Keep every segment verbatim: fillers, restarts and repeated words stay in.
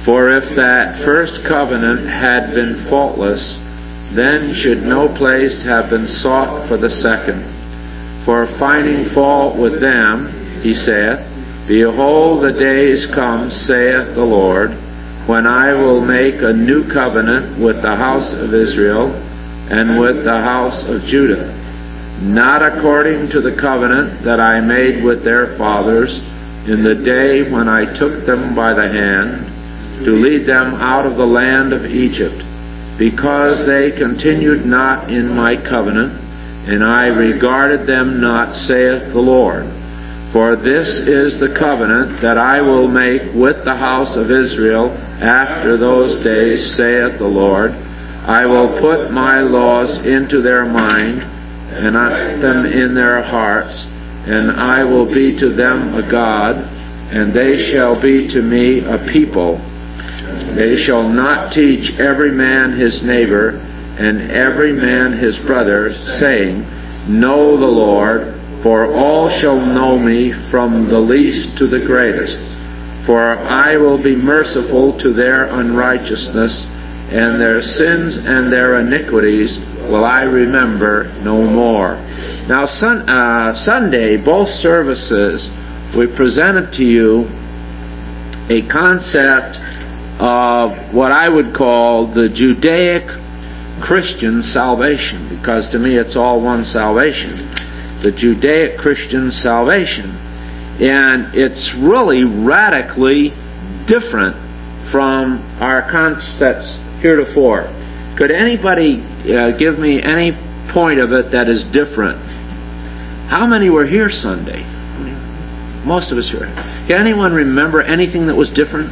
For if that first covenant had been faultless, then should no place have been sought for the second. For finding fault with them, he saith, Behold, the days come, saith the Lord, when I will make a new covenant with the house of Israel and with the house of Judah, not according to the covenant that I made with their fathers in the day when I took them by the hand to lead them out of the land of Egypt, because they continued not in my covenant, and I regarded them not, saith the Lord. For this is the covenant that I will make with the house of Israel after those days, saith the Lord. I will put my laws into their mind, and write them in their hearts, and I will be to them a God, and they shall be to me a people. They shall not teach every man his neighbor, and every man his brother, saying, Know the Lord, for all shall know me from the least to the greatest. For I will be merciful to their unrighteousness, and their sins and their iniquities will I remember no more. Now, sun, uh, Sunday, both services, we presented to you a concept of what I would call the Judaic Christian salvation, because to me it's all one salvation. The Judaic Christian salvation. And it's really radically different from our concepts heretofore. Could anybody uh, give me any point of it that is different? How many were here Sunday? Most of us here. Can anyone remember anything that was different?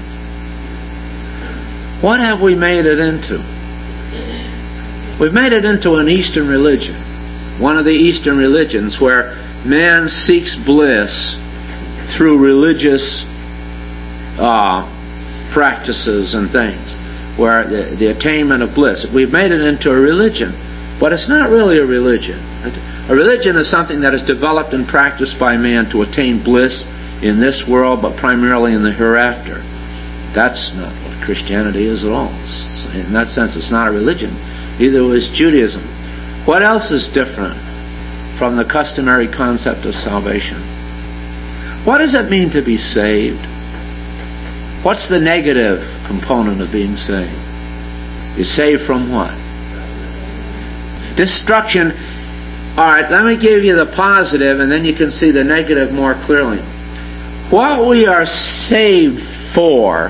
What have we made it into? We've made it into an Eastern religion. One of the Eastern religions where man seeks bliss through religious uh, practices and things, where the, the attainment of bliss. We've made it into a religion, but it's not really a religion. A religion is something that is developed and practiced by man to attain bliss in this world, but primarily in the hereafter. That's not what Christianity is at all. In that sense, it's not a religion. Neither was Judaism. What else is different from the customary concept of salvation? What does it mean to be saved? What's the negative component of being saved? You're saved from what? Destruction. All right, let me give you the positive, and then you can see the negative more clearly. What we are saved for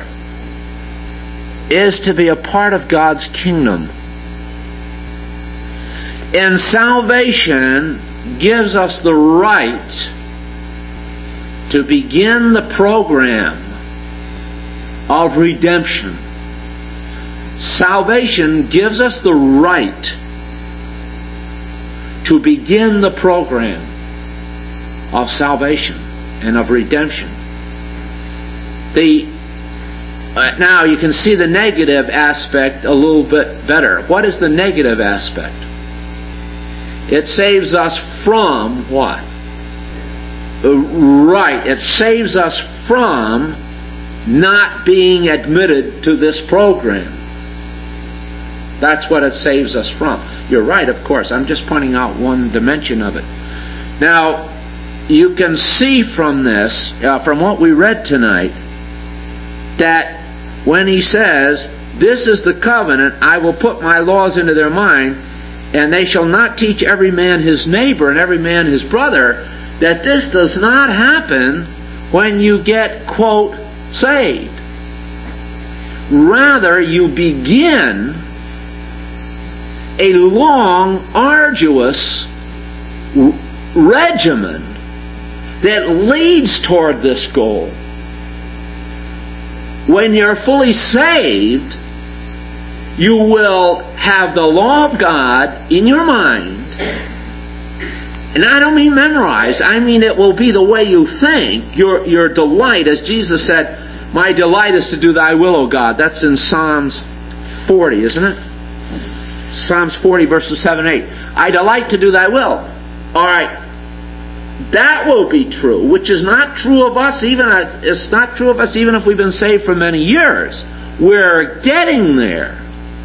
is to be a part of God's kingdom. And salvation gives us the right to begin the program of redemption. Salvation gives us the right to begin the program of salvation and of redemption. The uh, now you can see the negative aspect a little bit better. What is the negative aspect? It saves us from what? Right. It saves us from not being admitted to this program. That's what it saves us from. You're right, of course. I'm just pointing out one dimension of it. Now, you can see from this, uh, from what we read tonight, that when he says, This is the covenant, I will put my laws into their mind, and they shall not teach every man his neighbor and every man his brother, that this does not happen when you get, quote, saved. Rather, you begin a long, arduous regimen that leads toward this goal. When you're fully saved, you will have the law of God in your mind. And I don't mean memorized. I mean it will be the way you think. Your, your delight, as Jesus said, my delight is to do thy will, O God. That's in Psalms forty, isn't it? Psalms forty, verses seven and eight. I delight to do thy will. All right. That will be true, which is not true of us even, it's not true of us even if we've been saved for many years. we're getting there.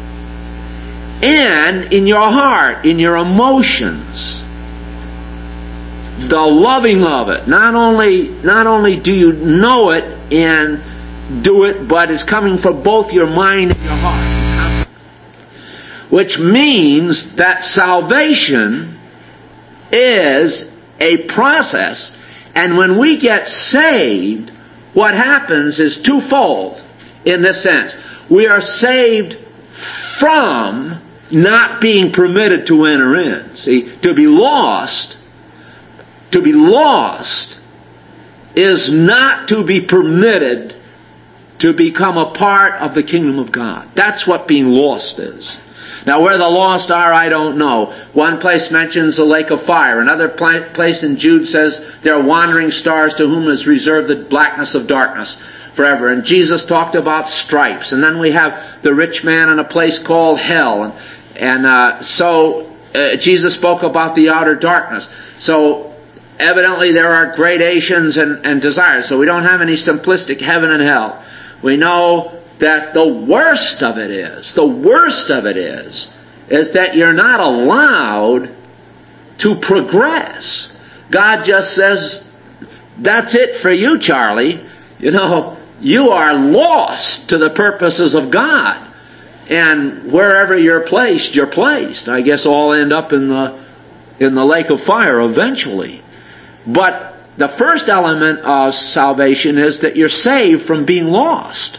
And in your heart, in your emotions, the loving of it. Not only, not only do you know it and do it, but it's coming from both your mind and your heart. Which means that salvation is a process. And when we get saved, what happens is twofold in this sense. We are saved from not being permitted to enter in. See, to be lost, to be lost is not to be permitted to become a part of the kingdom of God. That's what being lost is. Now, where the lost are, I don't know. One place mentions the lake of fire. Another place in Jude says they're wandering stars to whom is reserved the blackness of darkness forever. And Jesus talked about stripes. And then we have the rich man in a place called hell. And, and uh, so uh, Jesus spoke about the outer darkness. So evidently there are gradations and, and desires. So we don't have any simplistic heaven and hell. We know that the worst of it is, the worst of it is, is that you're not allowed to progress. God just says, that's it for you, Charlie. You know, you are lost to the purposes of God. And wherever you're placed, you're placed. I guess all end up in the, in the lake of fire eventually. But the first element of salvation is that you're saved from being lost.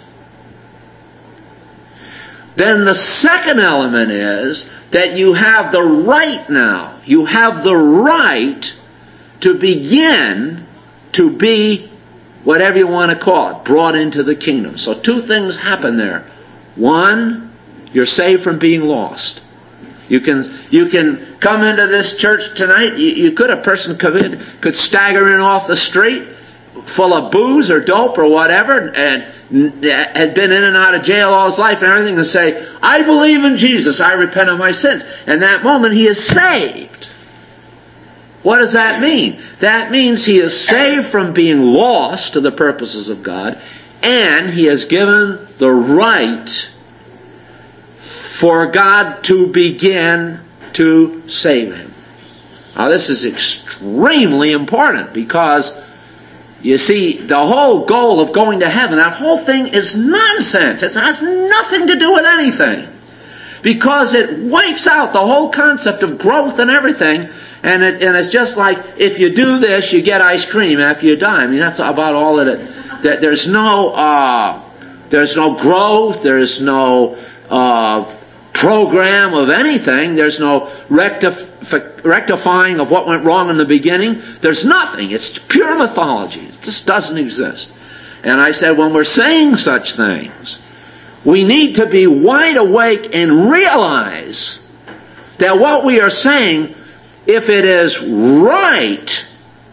Then the second element is that you have the right now. You have the right to begin to be, whatever you want to call it, brought into the kingdom. So two things happen there. One, you're saved from being lost. You can you can come into this church tonight. You, you could, a person could, could stagger in off the street full of booze or dope or whatever, and had been in and out of jail all his life and everything, and say, I believe in Jesus, I repent of my sins. And that moment he is saved. What does that mean? That means he is saved from being lost to the purposes of God, and he is given the right for God to begin to save him. Now this is extremely important, because you see, the whole goal of going to heaven, that whole thing is nonsense. It has nothing to do with anything. Because it wipes out the whole concept of growth and everything. And, it, and it's just like, if you do this, you get ice cream after you die. I mean, that's about all that it... There's no, uh, there's no growth. There's no uh, program of anything. There's no rectif- rectifying of what went wrong in the beginning. There's nothing. It's pure mythology. It just doesn't exist. And I said, when we're saying such things, we need to be wide awake and realize that what we are saying, if it is right,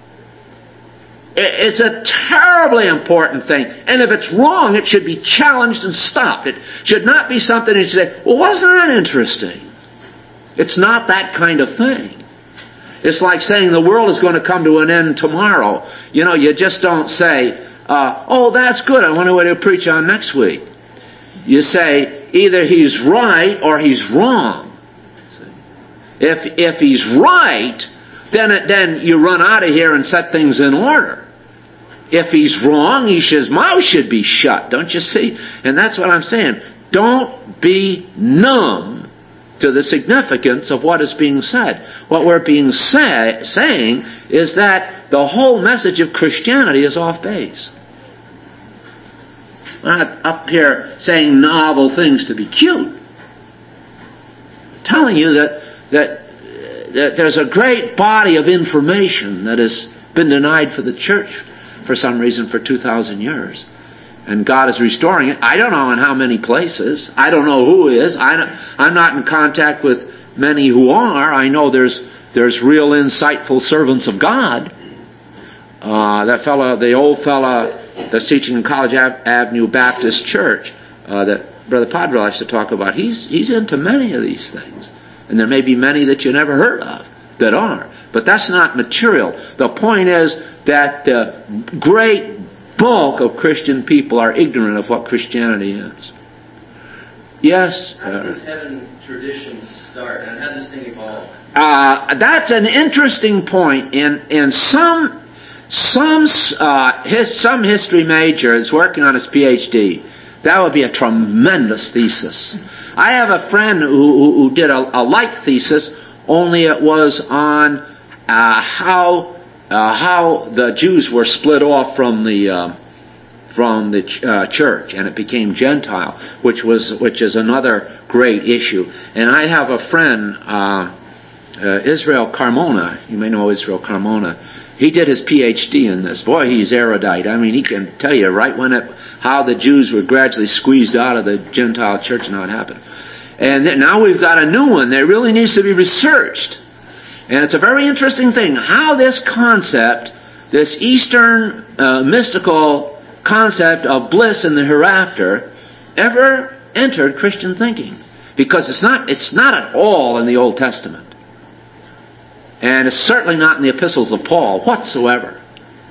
it's a terribly important thing. And if it's wrong, it should be challenged and stopped. It should not be something that you say, well, wasn't that interesting? It's not that kind of thing. It's like saying the world is going to come to an end tomorrow. You know, you just don't say, uh, oh, that's good, I wonder what he'll preach on next week. You say, either he's right or he's wrong. If if he's right, then it, then you run out of here and set things in order. If he's wrong, his mouth should be shut, don't you see? And that's what I'm saying. Don't be numb to the significance of what is being said. What we're being say, saying is that the whole message of Christianity is off base. We're not up here saying novel things to be cute. I'm telling you that, that, that there's a great body of information that has been denied for the church for some reason for two thousand years. And God is restoring it. I don't know in how many places. I don't know who is. I don't, I'm not in contact with many who are. I know there's there's real insightful servants of God. Uh, that fella, the old fella that's teaching in College Ave- Avenue Baptist Church, uh, that Brother Padre likes to talk about, he's he's into many of these things. And there may be many that you never heard of that are. But that's not material. The point is that the great bulk of Christian people are ignorant of what Christianity is. Yes. How did this heaven tradition start, and how did this thing evolve? Uh, that's an interesting point. In in some some uh, his, some history major is working on his P H D. That would be a tremendous thesis. I have a friend who, who, who did a, a like thesis, only it was on uh, how uh, how the Jews were split off from the uh, from the ch- uh, church, and it became Gentile, which was which is another great issue. And I have a friend, uh, uh, Israel Carmona. You may know Israel Carmona. He did his P H D in this. Boy, he's erudite. I mean, he can tell you right when it, how the Jews were gradually squeezed out of the Gentile church and how it happened. And then, now we've got a new one that really needs to be researched. And it's a very interesting thing how this concept, this Eastern uh, mystical concept of bliss in the hereafter, ever entered Christian thinking. Because it's not, it's not at all in the Old Testament. And it's certainly not in the epistles of Paul whatsoever.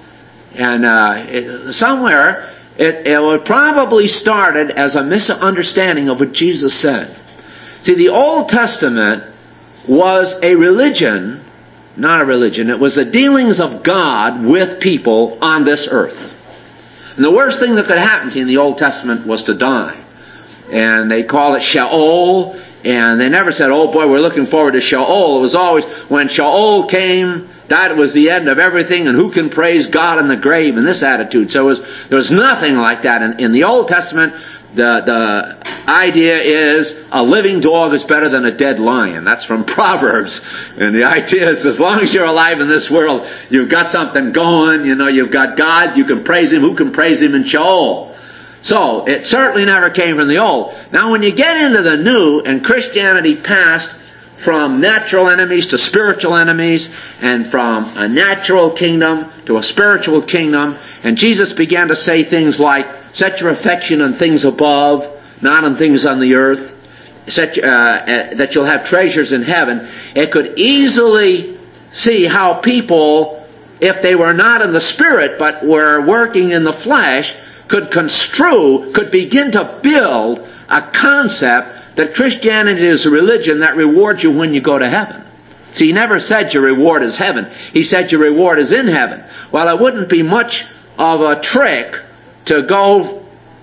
And uh, it, somewhere, it, it would probably started as a misunderstanding of what Jesus said. See, the Old Testament was a religion, not a religion, it was the dealings of God with people on this earth. And the worst thing that could happen to you in the Old Testament was to die. And they call it Sheol. And they never said, oh boy, we're looking forward to Sheol. It was always, when Sheol came, that was the end of everything, and who can praise God in the grave, in this attitude. So it was, there was nothing like that. In, in the Old Testament, the, the idea is a living dog is better than a dead lion. That's from Proverbs. And the idea is as long as you're alive in this world, you've got something going, you know, you've got God, you can praise Him. Who can praise Him in Sheol? So, it certainly never came from the old. Now, when you get into the new, and Christianity passed from natural enemies to spiritual enemies, and from a natural kingdom to a spiritual kingdom, and Jesus began to say things like, set your affection on things above, not on things on the earth, set, uh, uh, that you'll have treasures in heaven, it could easily see how people, if they were not in the spirit, but were working in the flesh, could construe, could begin to build a concept that Christianity is a religion that rewards you when you go to heaven. See, He never said your reward is heaven. He said your reward is in heaven. Well, it wouldn't be much of a trick to go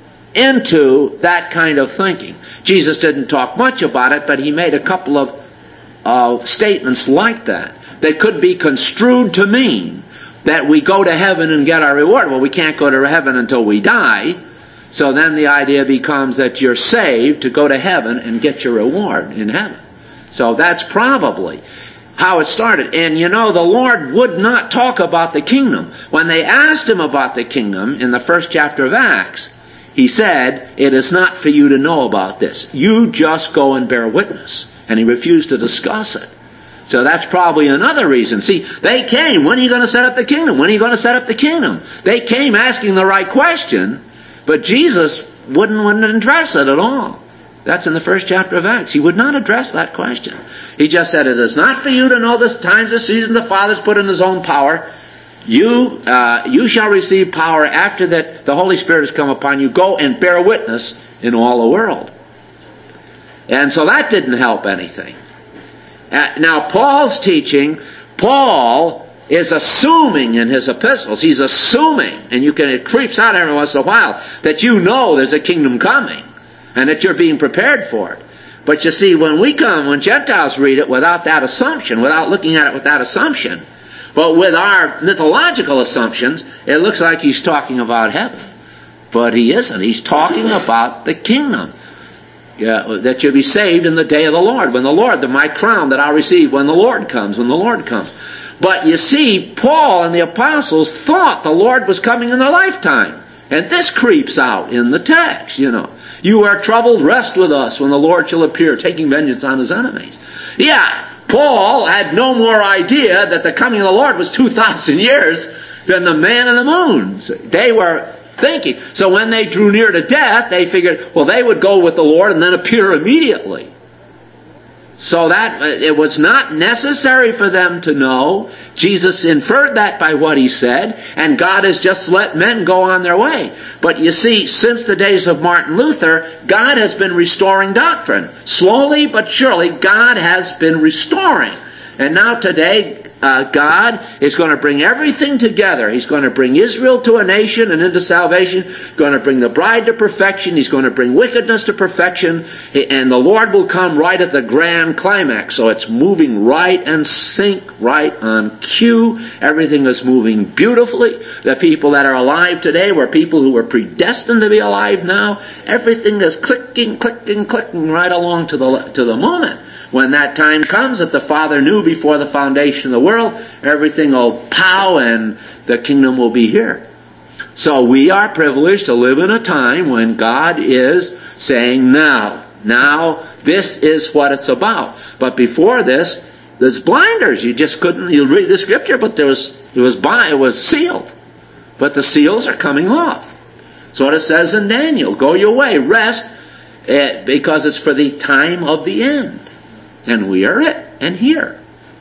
into that kind of thinking. Jesus didn't talk much about it, but He made a couple of uh, statements like that that could be construed to mean that we go to heaven and get our reward. Well, we can't go to heaven until we die. So then the idea becomes that you're saved to go to heaven and get your reward in heaven. So that's probably how it started. And you know, the Lord would not talk about the kingdom. When they asked Him about the kingdom in the first chapter of Acts, He said, it is not for you to know about this. You just go and bear witness. And He refused to discuss it. So that's probably another reason. See, they came, when are you going to set up the kingdom? When are you going to set up the kingdom? They came asking the right question, but Jesus wouldn't, wouldn't address it at all. That's in the first chapter of Acts. He would not address that question. He just said, it is not for you to know the times, the seasons the Father's put in His own power. You, uh, you shall receive power after that the Holy Spirit has come upon you. Go and bear witness in all the world. And so that didn't help anything. Uh, now, Paul's teaching, Paul is assuming in his epistles, he's assuming, and you can, it creeps out every once in a while, that you know there's a kingdom coming, and that you're being prepared for it. But you see, when we come, when Gentiles read it without that assumption, without looking at it with that assumption, but with our mythological assumptions, it looks like he's talking about heaven. But he isn't. He's talking about the kingdom. Yeah, that you'll be saved in the day of the Lord. When the Lord, the my crown that I'll receive when the Lord comes, when the Lord comes. But you see, Paul and the apostles thought the Lord was coming in their lifetime. And this creeps out in the text, you know. You are troubled, rest with us when the Lord shall appear, taking vengeance on His enemies. Yeah, Paul had no more idea that the coming of the Lord was two thousand years than the man in the moon. They were thinking. So when they drew near to death, they figured, well, they would go with the Lord and then appear immediately. So that it was not necessary for them to know. Jesus inferred that by what he said, and God has just let men go on their way. But you see, since the days of Martin Luther, God has been restoring doctrine. Slowly but surely, God has been restoring. And now today, uh, God is going to bring everything together. He's going to bring Israel to a nation and into salvation. Going to bring the bride to perfection. He's going to bring wickedness to perfection. And the Lord will come right at the grand climax. So it's moving right in sync, right on cue. Everything is moving beautifully. The people that are alive today were people who were predestined to be alive now. Everything is clicking, clicking, clicking right along to the to the moment. When that time comes that the Father knew before the foundation of the world, everything will pow and the kingdom will be here. So we are privileged to live in a time when God is saying, now, now, this is what it's about. But before this, there's blinders. You just couldn't, you read the scripture, but there was, it was, it was sealed. But the seals are coming off. So what it says in Daniel, go your way, rest, because it's for the time of the end. And we are it, and here.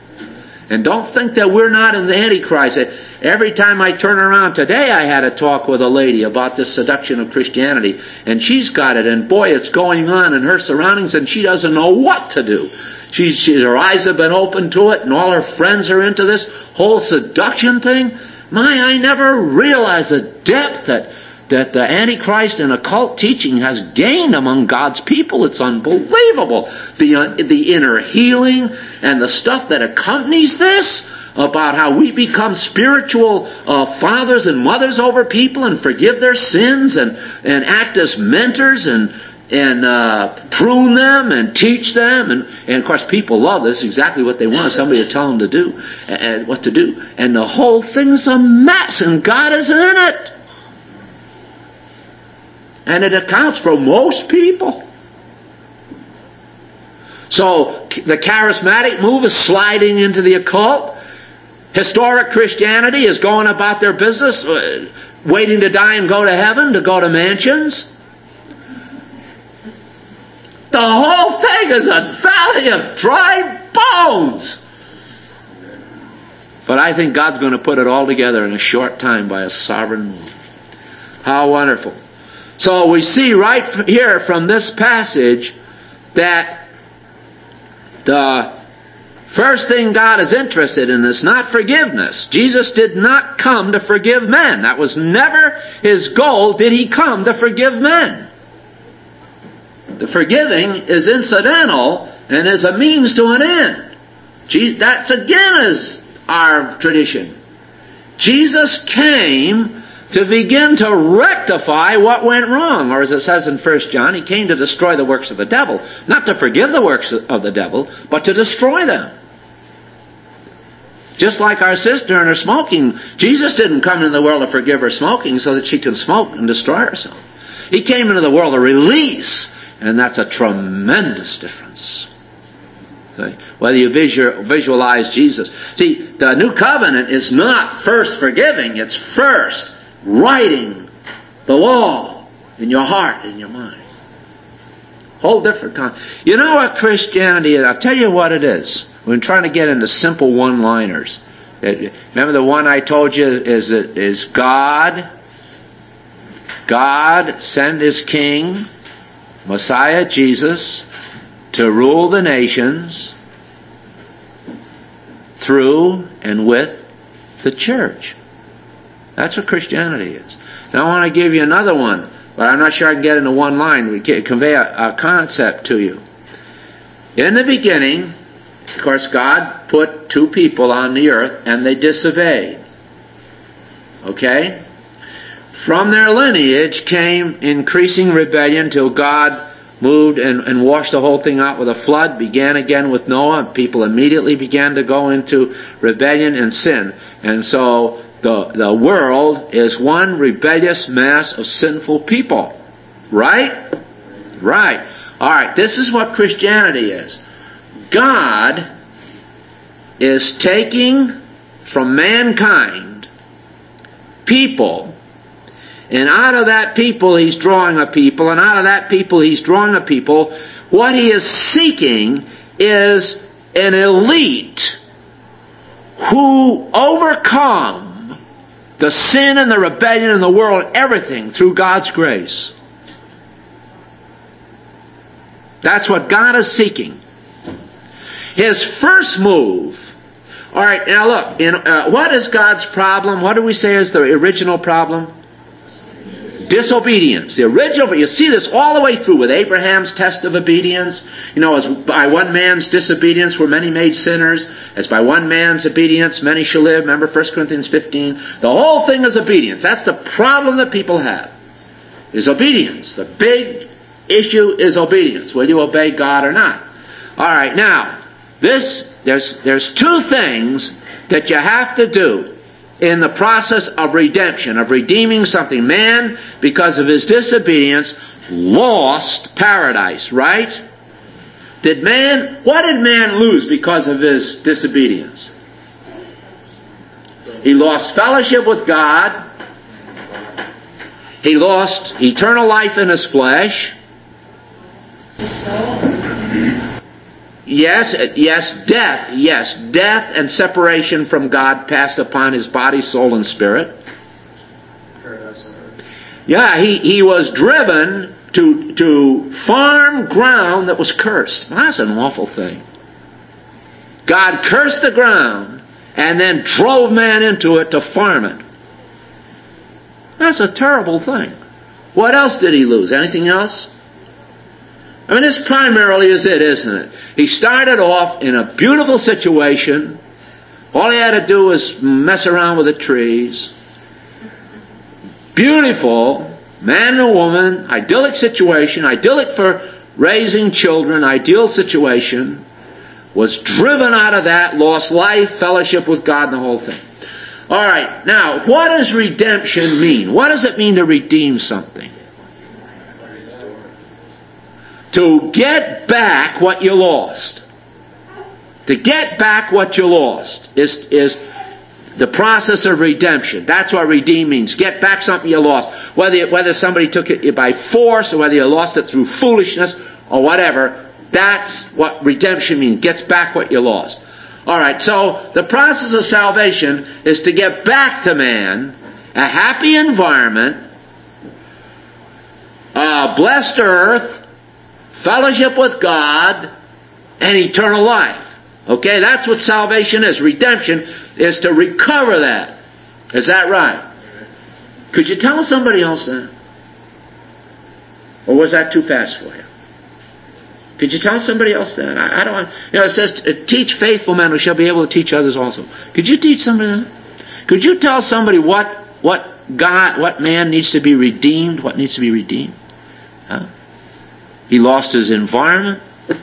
And don't think that we're not in the Antichrist. Every time I turn around, today I had a talk with a lady about this seduction of Christianity, and she's got it, and boy, it's going on in her surroundings, and she doesn't know what to do. She's, she's, her eyes have been opened to it, and all her friends are into this whole seduction thing. My, I never realized the depth that that the Antichrist and occult teaching has gained among God's people. It's unbelievable. The, uh, the inner healing and the stuff that accompanies this about how we become spiritual uh, fathers and mothers over people and forgive their sins and, and act as mentors and and uh, prune them and teach them. And, and of course people love this. Exactly what they want. Somebody to tell them to do and what to do. And the whole thing's a mess, and God is in it. And it accounts for most people. So the charismatic move is sliding into the occult. Historic Christianity is going about their business, uh, waiting to die and go to heaven, to go to mansions. The whole thing is a valley of dry bones. But I think God's going to put it all together in a short time by a sovereign move. How wonderful. So we see right here from this passage that the first thing God is interested in is not forgiveness. Jesus did not come to forgive men. That was never His goal. Did He come to forgive men? The forgiving is incidental and is a means to an end. That's again is our tradition. Jesus came to begin to rectify what went wrong. Or as it says in First John, He came to destroy the works of the devil. Not to forgive the works of the devil, but to destroy them. Just like our sister and her smoking, Jesus didn't come into the world to forgive her smoking so that she could smoke and destroy herself. He came into the world to release, and that's a tremendous difference. Okay? Whether you visualize Jesus. See, the new covenant is not first forgiving, it's first writing the law in your heart and your mind. Whole different kind. You know what Christianity is? I'll tell you what it is. We're trying to get into simple one-liners. Remember the one I told you is that is God. God sent His King, Messiah Jesus, to rule the nations through and with the church. That's what Christianity is. Now I want to give you another one, but I'm not sure I can get into one line. We can convey a, a concept to you. In the beginning, of course, God put two people on the earth and they disobeyed. Okay? From their lineage came increasing rebellion till God moved and, and washed the whole thing out with a flood, began again with Noah. People immediately began to go into rebellion and sin. And so the, the world is one rebellious mass of sinful people. Right? Right. Alright, this is what Christianity is. God is taking from mankind people, and out of that people He's drawing a people, and out of that people He's drawing a people. What He is seeking is an elite who overcome the sin and the rebellion in the world, everything through God's grace. That's what God is seeking. His first move. All right, now look, in, uh, what is God's problem? What do we say is the original problem? Disobedience. The original, you see this all the way through with Abraham's test of obedience. You know, as by one man's disobedience were many made sinners, as by one man's obedience many shall live. Remember First Corinthians fifteen? The whole thing is obedience. That's the problem that people have, is obedience. The big issue is obedience. Will you obey God or not? All right, now, this, there's, there's two things that you have to do in the process of redemption, of redeeming something. Man, because of his disobedience, lost paradise, right? Did man, what did man lose because of his disobedience? He lost fellowship with God. He lost eternal life in his flesh. Yes, yes, death, yes, death and separation from God passed upon his body, soul, and spirit. Yeah, he, he was driven to, to farm ground that was cursed. That's an awful thing. God cursed the ground and then drove man into it to farm it. That's a terrible thing. What else did he lose? Anything else? I mean, this primarily is it, isn't it? He started off in a beautiful situation. All he had to do was mess around with the trees. Beautiful, man and woman, idyllic situation, idyllic for raising children, ideal situation. Was driven out of that, lost life, fellowship with God, and the whole thing. All right, now, what does redemption mean? What does it mean to redeem something? To get back what you lost. To get back what you lost is, is the process of redemption. That's what redeem means. Get back something you lost. Whether, whether somebody took it by force or whether you lost it through foolishness or whatever, that's what redemption means. Gets back what you lost. All right, so the process of salvation is to get back to man a happy environment, a blessed earth, fellowship with God, and eternal life. Okay, that's what salvation is. Redemption is to recover that. Is that right? Could you tell somebody else that? Or was that too fast for you? Could you tell somebody else that? I, I don't want, you know, it says, teach faithful men who shall be able to teach others also. Could you teach somebody that? Could you tell somebody what, what God, what man needs to be redeemed, what needs to be redeemed? Huh? He lost his environment.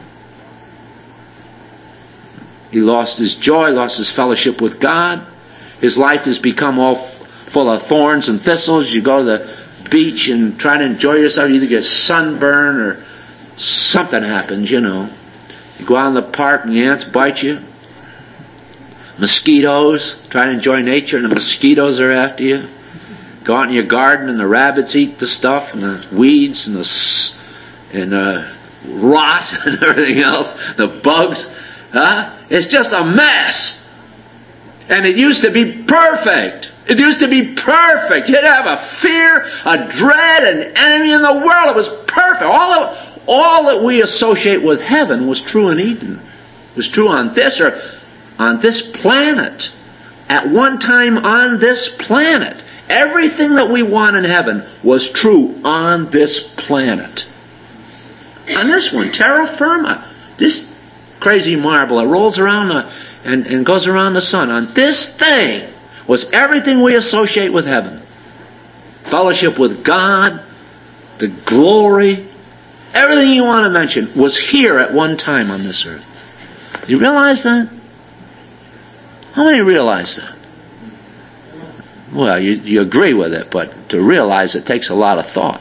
He lost his joy, lost his fellowship with God. His life has become all f- full of thorns and thistles. You go to the beach and try to enjoy yourself. You either get sunburn or something happens, you know. You go out in the park and the ants bite you. Mosquitoes, try to enjoy nature and the mosquitoes are after you. Go out in your garden and the rabbits eat the stuff and the weeds and the and the rot and everything else, the bugs. Huh? It's just a mess. And it used to be perfect. It used to be perfect. You'd have a fear, a dread, an enemy in the world. It was perfect. All of, all that we associate with heaven was true in Eden. It was true on this or on this planet. At one time on this planet. Everything that we want in heaven was true on this planet. On this one, terra firma. This crazy marble that rolls around the, and, and goes around the sun. On this thing was everything we associate with heaven. Fellowship with God, the glory, everything you want to mention was here at one time on this earth. You realize that? How many realize that? Well, you, you agree with it, but to realize it takes a lot of thought.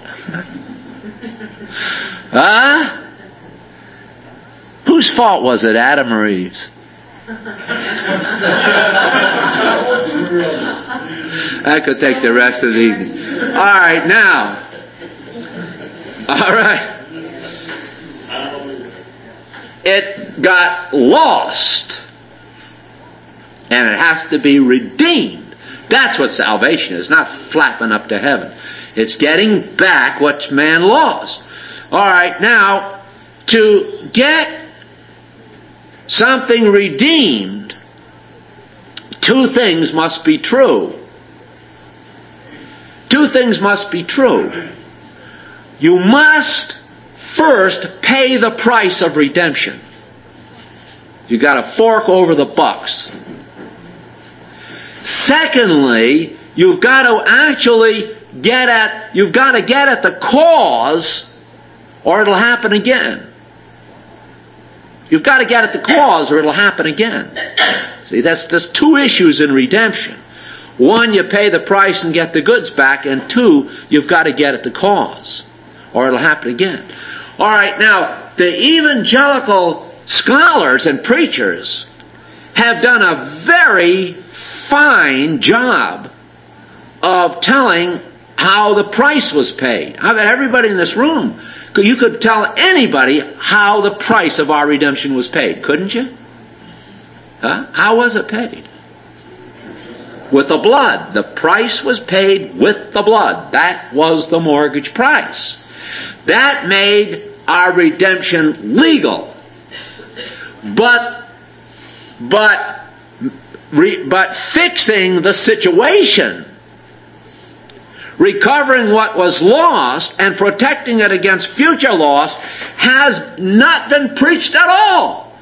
Huh? Whose fault was it, Adam or Eve's? I could take the rest of the evening. All right, now. All right. it got lost. And it has to be redeemed. That's what salvation is, not flapping up to heaven. It's getting back what man lost. All right, now, to get something redeemed, two things must be true. Two things must be true. You must first pay the price of redemption. You got to fork over the bucks. Secondly, you've got to actually get at, you've got to get at the cause, or it'll happen again. You've got to get at the cause, or it'll happen again. See, that's, there's two issues in redemption. One, you pay the price and get the goods back, and two, you've got to get at the cause, or it'll happen again. All right, now, the evangelical scholars and preachers have done a very fine job of telling how the price was paid. I bet everybody in this room, you could tell anybody how the price of our redemption was paid, couldn't you? Huh? How was it paid? With the blood. The price was paid with the blood. That was the mortgage price. That made our redemption legal. But, but, re, but fixing the situation, recovering what was lost and protecting it against future loss, has not been preached at all.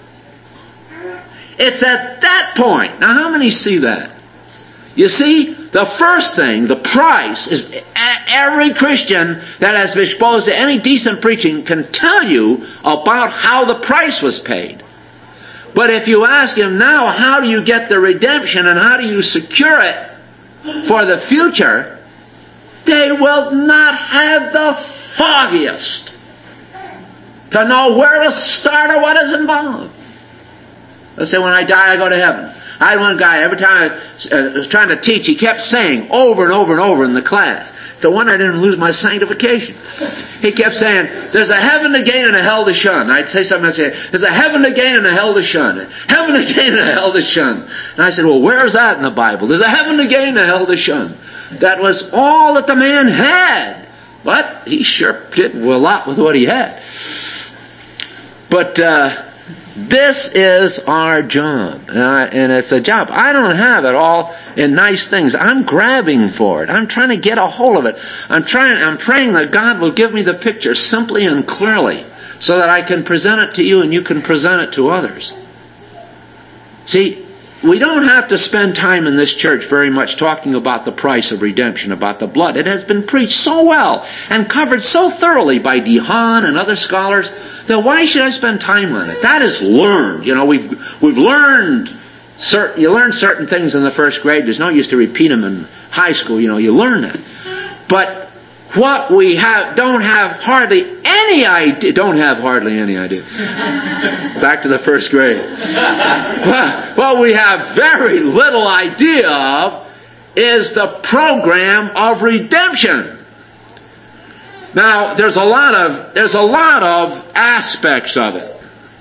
It's at that point. Now, how many see that? You see, the first thing, the price, is every Christian that has been exposed to any decent preaching can tell you about how the price was paid. But if you ask him now, how do you get the redemption and how do you secure it for the future, they will not have the foggiest to know where to start or what is involved. Let's say when I die, I go to heaven. I had one guy, every time I uh, was trying to teach, he kept saying over and over and over in the class. It's the one I didn't lose my sanctification. He kept saying, there's a heaven to gain and a hell to shun. I'd say something, I'd say, there's a heaven to gain and a hell to shun. Heaven to gain and a hell to shun. And I said, well, where's that in the Bible? There's a heaven to gain and a hell to shun. That was all that the man had. But he sure did a lot with what he had. But, uh, this is our job, and, I, and it's a job. I don't have it all in nice things. I'm grabbing for it. I'm trying to get a hold of it. I'm trying. I'm praying that God will give me the picture simply and clearly, so that I can present it to you and you can present it to others. See, we don't have to spend time in this church very much talking about the price of redemption, about the blood. It has been preached so well and covered so thoroughly by DeHaan and other scholars. Then why should I spend time on it? That is learned. You know, we've we've learned certain. You learn certain things in the first grade. There's no use to repeat them in high school. You know, you learn it. But what we have don't have hardly any idea. Don't have hardly any idea. Back to the first grade. Well, what we have very little idea of is the program of redemption. Now, there's a lot of there's a lot of aspects of it.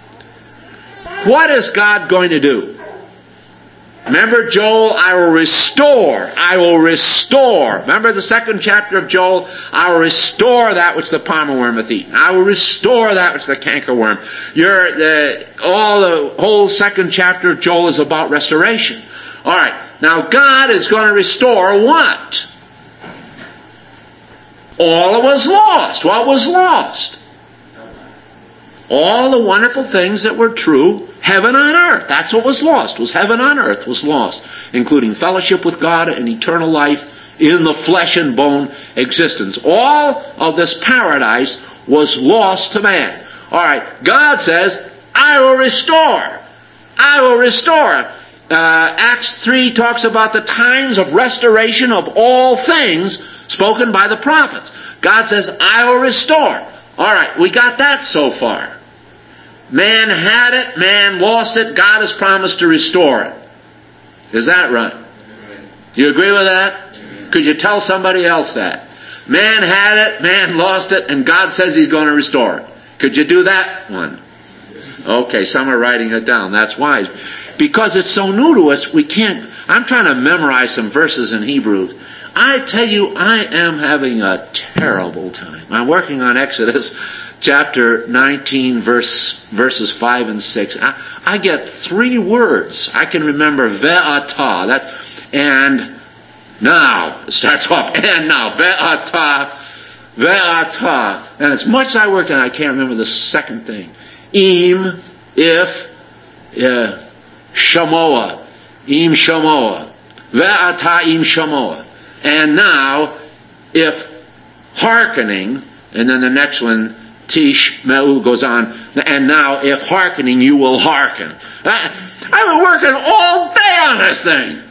What is God going to do? Remember Joel, I will restore, I will restore. Remember the second chapter of Joel, I will restore that which the palmer worm hath eaten. I will restore that which the cankerworm. Your the all the whole second chapter of Joel is about restoration. All right. Now God is going to restore what? All that was lost. What was lost? All the wonderful things that were true, heaven on earth. That's what was lost, was heaven on earth was lost, including fellowship with God and eternal life in the flesh and bone existence. All of this paradise was lost to man. All right, God says, I will restore. I will restore. Uh, Acts three talks about the times of restoration of all things spoken by the prophets. God says, I will restore. All right, we got that so far. Man had it, man lost it, God has promised to restore it. Is that right? You agree with that? Could you tell somebody else that? Man had it, man lost it, and God says He's going to restore it. Could you do that one? Okay, some are writing it down. That's wise. Because it's so new to us, we can't... I'm trying to memorize some verses in Hebrew. I tell you, I am having a terrible time. I'm working on Exodus chapter nineteen, verse verses five and six. I, I get three words. I can remember ve'atah. That's and now. It starts off and now. Ve'atah. Ve'atah. And as much as I worked on it, I can't remember the second thing. Im, if, uh, shamoah. Im shamoah. Ve'atah im shamoah. And now, if hearkening, and then the next one, Tish Me'u goes on, and now if hearkening, you will hearken. I, I've been working all day on this thing.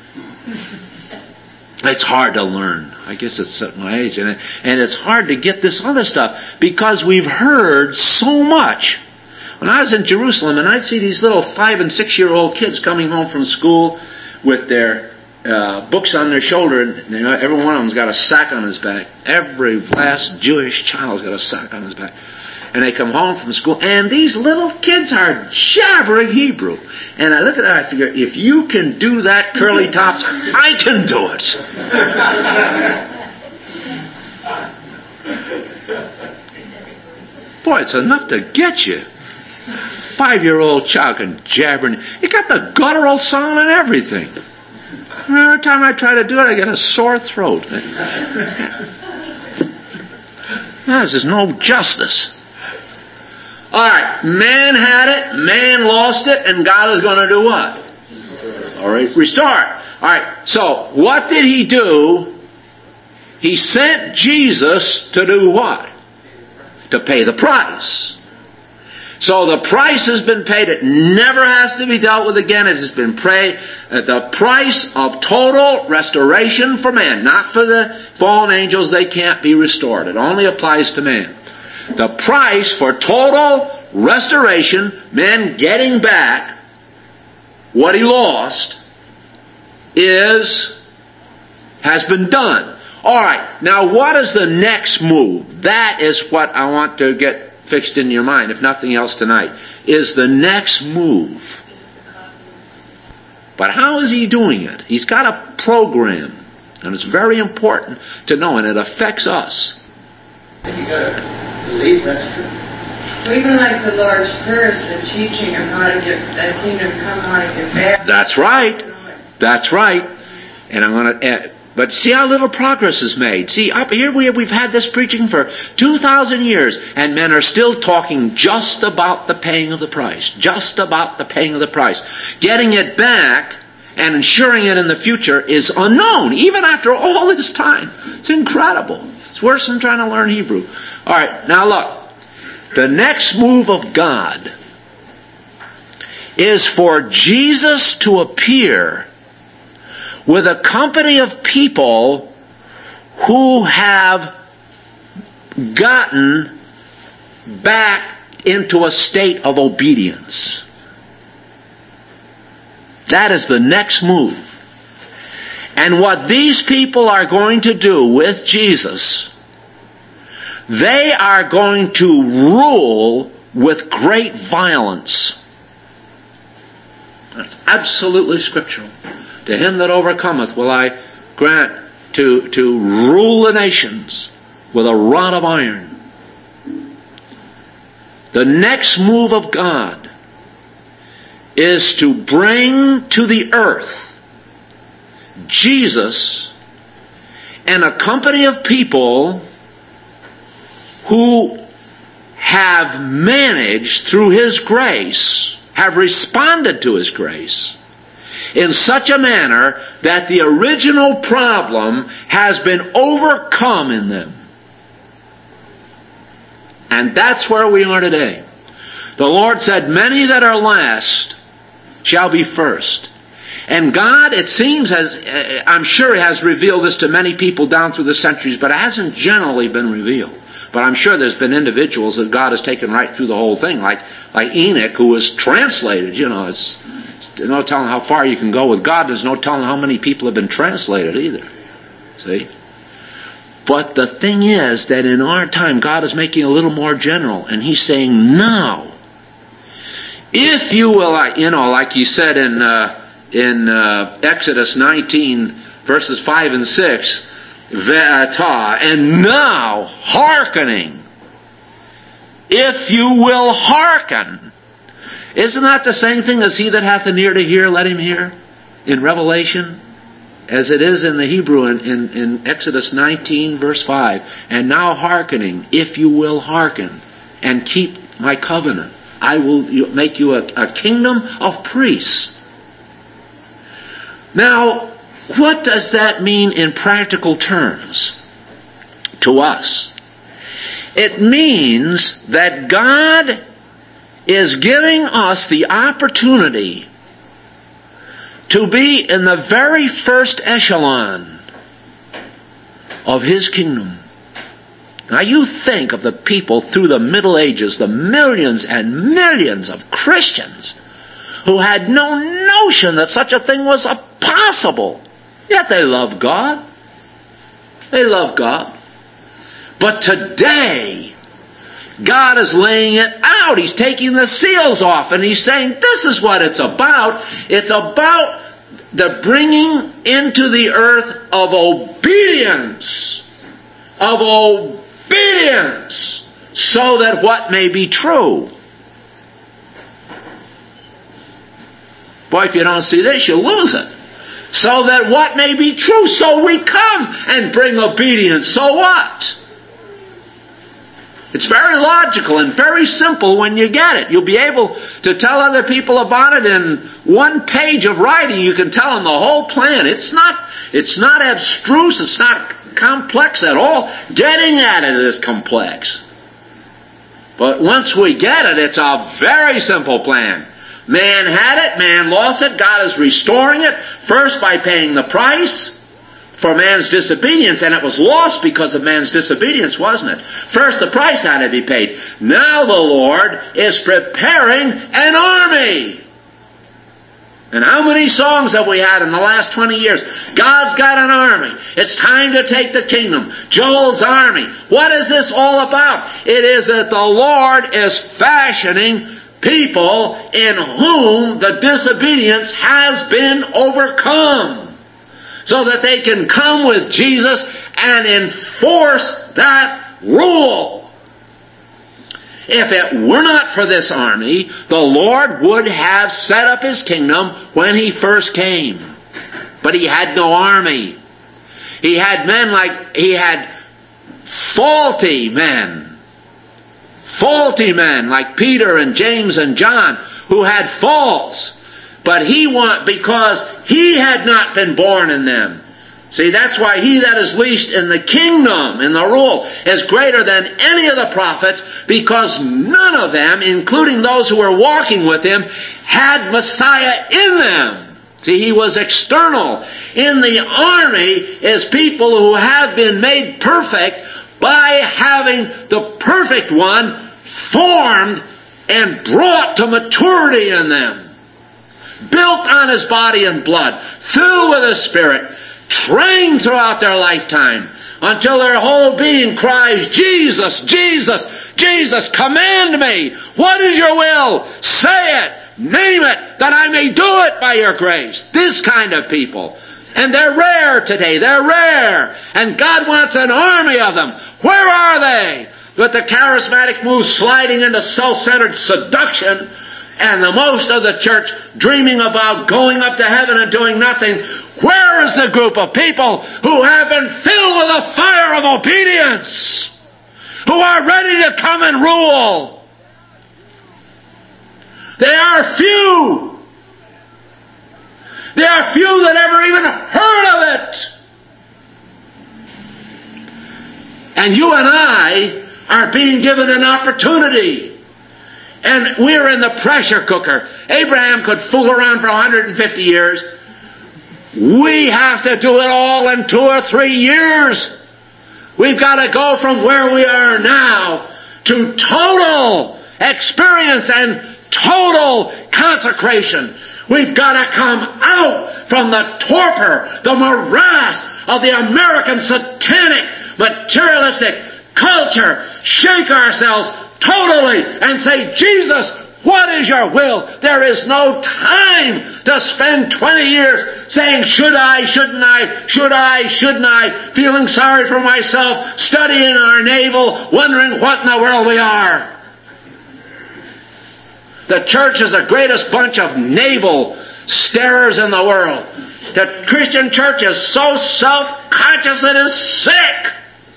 It's hard to learn. I guess it's at my age. And, it, and it's hard to get this other stuff because we've heard so much. When I was in Jerusalem and I'd see these little five and six year old kids coming home from school with their uh, books on their shoulder, and you know, every one of them's got a sack on his back. Every last Jewish child's got a sack on his back. And they come home from school, and these little kids are jabbering Hebrew. And I look at that, I figure, if you can do that, curly tops, I can do it. Boy, it's enough to get you. Five-year-old child can jabber. You got the guttural sound and everything. Every time I try to do it, I get a sore throat. This is no justice. All right, man had it, man lost it, and God is going to do what? All right, restore. All right, so what did He do? He sent Jesus to do what? To pay the price. So the price has been paid. It never has to be dealt with again. It has been paid. The price of total restoration for man. Not for the fallen angels. They can't be restored. It only applies to man. The price for total restoration, man getting back what he lost, is, has been done. Alright, now what is the next move? That is what I want to get fixed in your mind, if nothing else tonight, is the next move. But how is He doing it? He's got a program, and it's very important to know, and it affects us. You got to believe that's true. Well, even like the Lord's Prayer is the teaching of how to get that kingdom come, how to get back. That's right. That's right. And I'm going to... But see how little progress is made. See, up here we have, we've had this preaching for two thousand years, and men are still talking just about the paying of the price. Just about the paying of the price. Getting it back and ensuring it in the future is unknown, even after all this time. It's incredible. It's worse than trying to learn Hebrew. All right, now look. The next move of God is for Jesus to appear with a company of people who have gotten back into a state of obedience. That is the next move. And what these people are going to do with Jesus, they are going to rule with great violence. That's absolutely scriptural. To him that overcometh will I grant to, to rule the nations with a rod of iron. The next move of God is to bring to the earth Jesus and a company of people who have managed through His grace, have responded to His grace, in such a manner that the original problem has been overcome in them. And that's where we are today. The Lord said, many that are last shall be first. And God, it seems, has, I'm sure has revealed this to many people down through the centuries, but it hasn't generally been revealed. But I'm sure there's been individuals that God has taken right through the whole thing, like, like Enoch, who was translated. You know, it's, there's no telling how far you can go with God. There's no telling how many people have been translated either. See? But the thing is that in our time, God is making it a little more general. And He's saying, now, if you will, you know, like you said in uh, in uh, Exodus nineteen, verses five and six, Ve'atah, and now hearkening, if you will hearken. Isn't that the same thing as he that hath an ear to hear, let him hear? In Revelation, as it is in the Hebrew in, in, in Exodus nineteen, verse five. And now hearkening, if you will hearken, and keep my covenant, I will make you a, a kingdom of priests. Now, what does that mean in practical terms to us? It means that God is giving us the opportunity to be in the very first echelon of His kingdom. Now you think of the people through the Middle Ages, the millions and millions of Christians who had no notion that such a thing was possible. Yet they love God. They love God. But today, God is laying it out. He's taking the seals off and He's saying, this is what it's about. It's about the bringing into the earth of obedience. Of obedience. So that what may be true. Boy, if you don't see this, you'll lose it. So that what may be true. So we come and bring obedience. So what? It's very logical and very simple when you get it. You'll be able to tell other people about it in one page of writing. You can tell them the whole plan. It's not, it's not abstruse. It's not complex at all. Getting at it is complex. But once we get it, it's a very simple plan. Man had it, man lost it, God is restoring it, first by paying the price for man's disobedience, and it was lost because of man's disobedience, wasn't it? First the price had to be paid. Now the Lord is preparing an army. And how many songs have we had in the last twenty years? God's got an army. It's time to take the kingdom. Joel's army. What is this all about? It is that the Lord is fashioning people in whom the disobedience has been overcome, so that they can come with Jesus and enforce that rule. If it were not for this army, the Lord would have set up His kingdom when He first came. But He had no army. He had men like, He had faulty men. Faulty men like Peter and James and John who had faults. But He want, because He had not been born in them. See, that's why he that is least in the kingdom, in the rule, is greater than any of the prophets, because none of them, including those who were walking with Him, had Messiah in them. See, He was external. In the army is people who have been made perfect by having the perfect one formed and brought to maturity in them. Built on His body and blood, filled with His Spirit, trained throughout their lifetime, until their whole being cries, Jesus, Jesus, Jesus, command me. What is your will? Say it, name it, that I may do it by your grace. This kind of people. And they're rare today. They're rare. And God wants an army of them. Where are they? With the charismatic move sliding into self-centered seduction, and the most of the church dreaming about going up to heaven and doing nothing. Where is the group of people who have been filled with the fire of obedience? Who are ready to come and rule? They are few. There are few that ever even heard of it. And you and I are being given an opportunity. And we're in the pressure cooker. Abraham could fool around for one hundred fifty years. We have to do it all in two or three years. We've got to go from where we are now to total experience and total consecration. We've got to come out from the torpor, the morass of the American satanic, materialistic culture. Shake ourselves totally and say, Jesus, What is your will? There is no time to spend twenty years saying, should I, shouldn't I, should I, shouldn't I, feeling sorry for myself, studying our navel, wondering what in the world we are. The church is the greatest bunch of navel starers in the world. The Christian church is so self-conscious it is sick.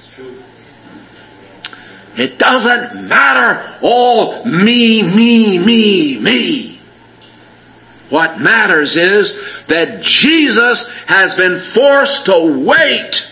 It doesn't matter all me, me, me, me. What matters is that Jesus has been forced to wait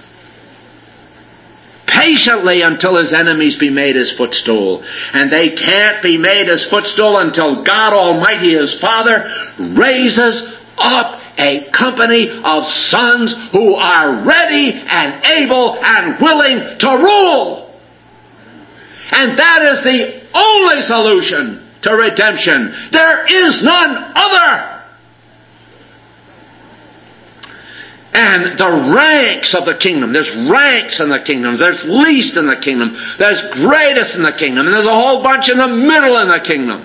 patiently until his enemies be made his footstool. And they can't be made his footstool until God Almighty, his Father, raises up a company of sons who are ready and able and willing to rule. And that is the only solution to redemption. There is none other. And the ranks of the kingdom, there's ranks in the kingdom, there's least in the kingdom, there's greatest in the kingdom, and there's a whole bunch in the middle in the kingdom.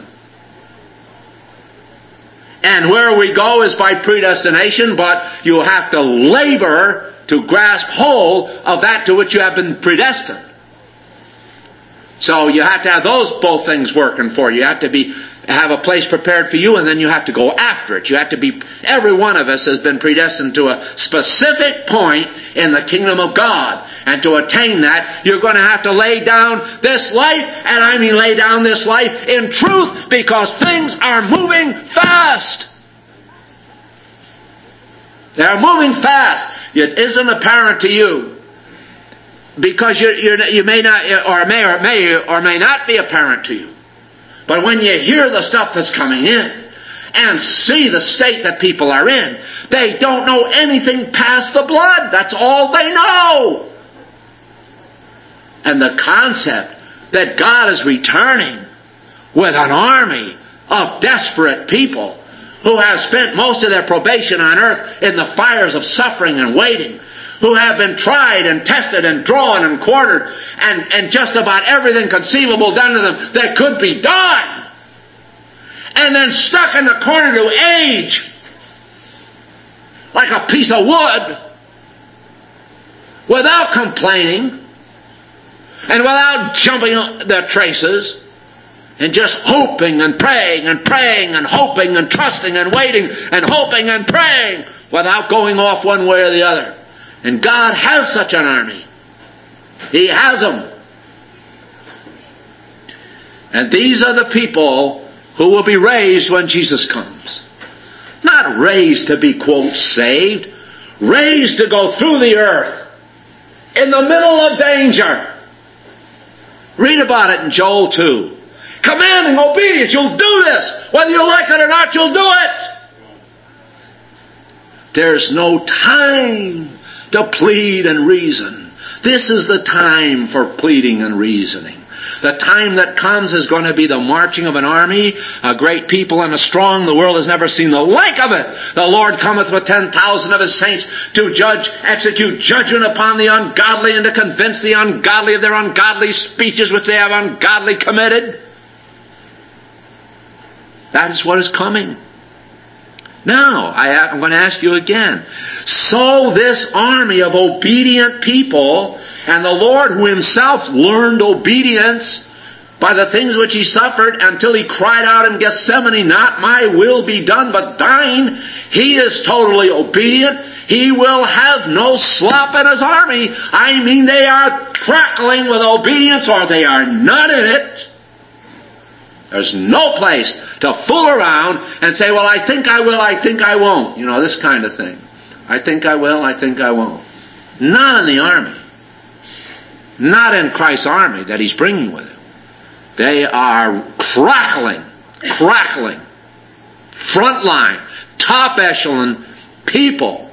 And where we go is by predestination, but you have to labor to grasp hold of that to which you have been predestined. So you have to have those both things working for you. You have to be have a place prepared for you, and then you have to go after it. You have to be, every one of us has been predestined to a specific point in the kingdom of God. And to attain that, you're going to have to lay down this life, and I mean lay down this life in truth, because things are moving fast. They're moving fast. It isn't apparent to you. Because you're, you're, you may not, or may or may or may not be apparent to you. But when you hear the stuff that's coming in and see the state that people are in, they don't know anything past the blood. That's all they know. And the concept that God is returning with an army of desperate people who have spent most of their probation on earth in the fires of suffering and waiting, who have been tried and tested and drawn and quartered and, and just about everything conceivable done to them that could be done. And then stuck in the corner to age like a piece of wood without complaining and without jumping the traces and just hoping and praying and praying and hoping and trusting and waiting and hoping and praying without going off one way or the other. And God has such an army. He has them. And these are the people who will be raised when Jesus comes. Not raised to be, quote, saved. Raised to go through the earth in the middle of danger. Read about it in Joel two. Commanding obedience. You'll do this. Whether you like it or not, you'll do it. There's no time to plead and reason. This is the time for pleading and reasoning. The time that comes is going to be the marching of an army, a great people and a strong. The world has never seen the like of it. The Lord cometh with ten thousand of his saints to judge, execute judgment upon the ungodly, and to convince the ungodly of their ungodly speeches which they have ungodly committed. That is what is coming. Now, I, I'm going to ask you again. So this army of obedient people, and the Lord who himself learned obedience by the things which he suffered until he cried out in Gethsemane, not my will be done but thine. He is totally obedient. He will have no slop in his army. I mean, they are crackling with obedience or they are not in it. There's no place to fool around and say, well, I think I will, I think I won't. You know, this kind of thing. I think I will, I think I won't. Not in the army. Not in Christ's army that he's bringing with him. They are crackling, crackling, frontline, top echelon people.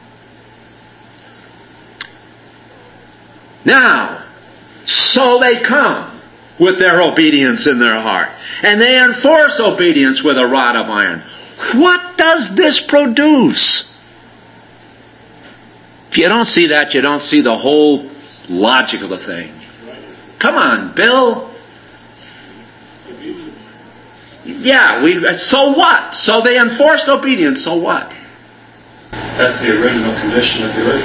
Now, so they come with their obedience in their heart. And they enforce obedience with a rod of iron. What does this produce? If you don't see that, you don't see the whole logic of the thing. Come on, Bill. Yeah, we. So what? So they enforced obedience. So what? That's the original condition of the earth.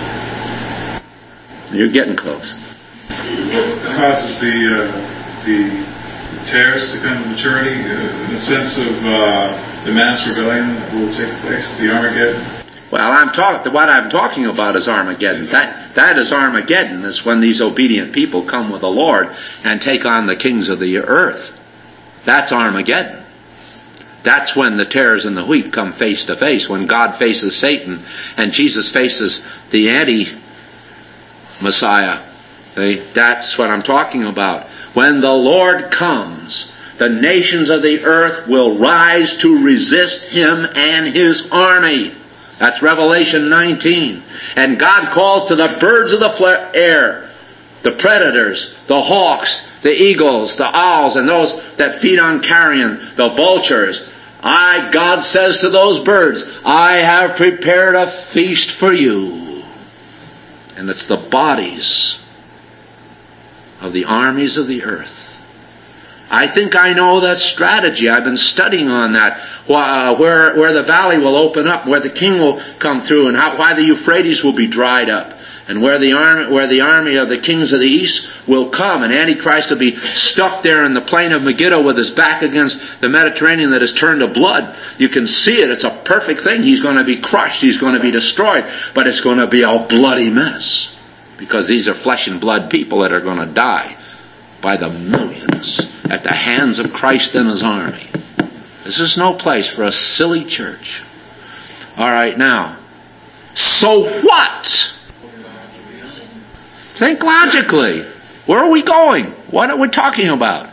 You're getting close. What causes the uh, the tares to come to maturity? Uh, in the sense of uh, the mass rebellion that will take place, the Armageddon. Well, I'm talking. What I'm talking about is Armageddon. That that is Armageddon. Is when these obedient people come with the Lord and take on the kings of the earth. That's Armageddon. That's when the tares and the wheat come face to face. When God faces Satan and Jesus faces the anti-Messiah. See? That's what I'm talking about. When the Lord comes, the nations of the earth will rise to resist Him and His army. That's Revelation nineteen. And God calls to the birds of the air, the predators, the hawks, the eagles, the owls, and those that feed on carrion, the vultures. I, God says to those birds, I have prepared a feast for you. And it's the bodies of the armies of the earth. I think I know that strategy. I've been studying on that. Uh, where, where the valley will open up, where the king will come through, and how, why the Euphrates will be dried up. And where the army, where the army of the kings of the east will come, and Antichrist will be stuck there in the plain of Megiddo with his back against the Mediterranean that is turned to blood. You can see it. It's a perfect thing. He's going to be crushed. He's going to be destroyed. But it's going to be a bloody mess. Because these are flesh and blood people that are going to die by the millions at the hands of Christ and His army. This is no place for a silly church. All right, now. So what? Think logically. Where are we going? What are we talking about?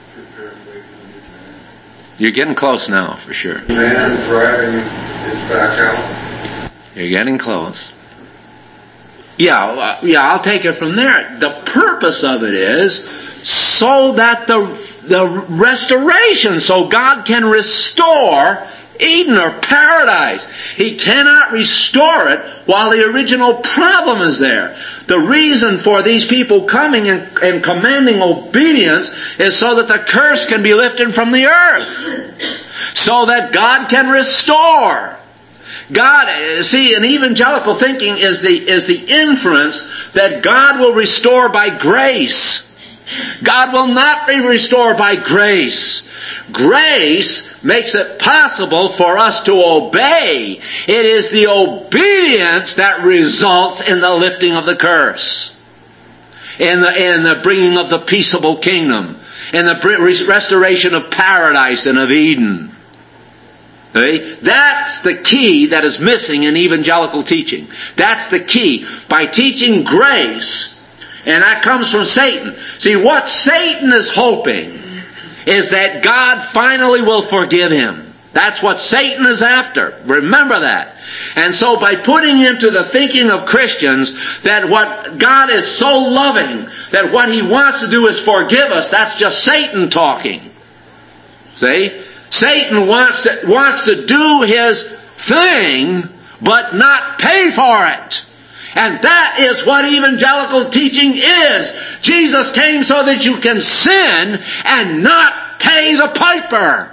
You're getting close now, for sure. Man driving his back out. You're getting close. Yeah, uh, yeah, I'll take it from there. The purpose of it is so that the the restoration, so God can restore Eden or paradise. He cannot restore it while the original problem is there. The reason for these people coming and, and commanding obedience is so that the curse can be lifted from the earth. So that God can restore. God, see, in evangelical thinking is the, is the inference that God will restore by grace. God will not be restored by grace. Grace makes it possible for us to obey. It is the obedience that results in the lifting of the curse, in the, in the bringing of the peaceable kingdom, in the restoration of paradise and of Eden. Okay? That's the key that is missing in evangelical teaching. That's the key. By teaching grace, and that comes from Satan. See, what Satan is hoping is that God finally will forgive him. That's what Satan is after. Remember that. And so by putting into the thinking of Christians that what God is so loving, that what He wants to do is forgive us, that's just Satan talking. See? Satan wants to, wants to do his thing, but not pay for it. And that is what evangelical teaching is. Jesus came so that you can sin and not pay the piper.